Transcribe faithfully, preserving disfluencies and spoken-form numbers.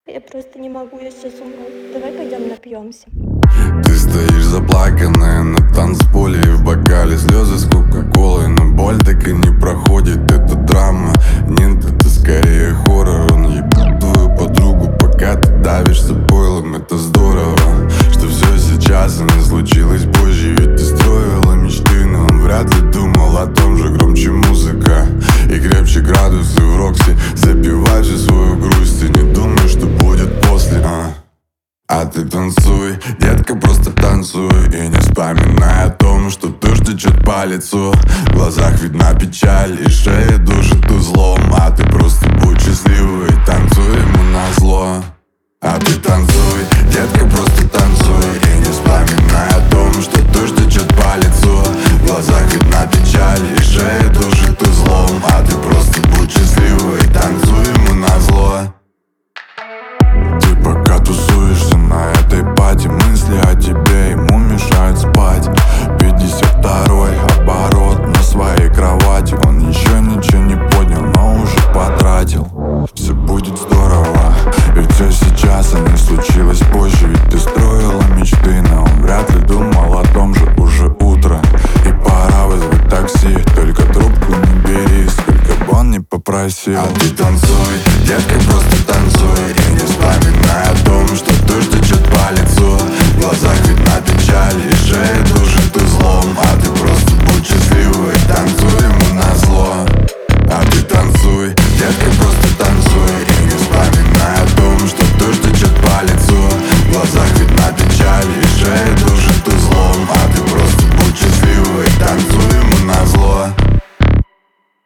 Я просто не могу, я сейчас умру. Давай пойдем напьемся. Ты стоишь заплаканная на танцполе, и в бокале слезы с кока-колой. Но боль так и не проходит, это драма. Нет, это скорее хоррор. Он ебет твою подругу, пока ты давишься пойлом. Это здорово, что все сейчас, а не случилось позже. Ведь ты строила мечты, но он вряд ли думал о том же. Громче музыка и крепче градусы в Рокси. Запивай всю свою грусть и не думай, что будет после, а А ты танцуй, детка, просто танцуй. И не вспоминай о том, что дождь течет по лицу. В глазах видна печаль и шея душит узлом. А ты просто будь счастливой, танцуй ему назло. А ты танцуй, детка, просто танцуй. И не вспоминай о том, что дождь течет по лицу. В глазах видна печаль и шея душит узлом. А ты просто будь счастливой, танцуй ему назло. Ты пока тусуешься на этой пати, мысли о тебе ему мешают спать. Пятьдесят второй оборот на своей кровати. Он еще ничего не поднял, но уже потратил. Все будет здорово, ведь все сейчас, а не случилось позже. Ведь ты строила мечты, но он вряд ли думал о том же. Уже утро, и пора вызвать такси. Только трубку не бери, сколько бы он ни попросил. А ты танцуй, детка, просто танцуй. И не вспоминай о том, что дождь течет по лицу. В глазах видна печаль и шея душит узлом. А ты просто будь счастливой, танцуй ему назло. А ты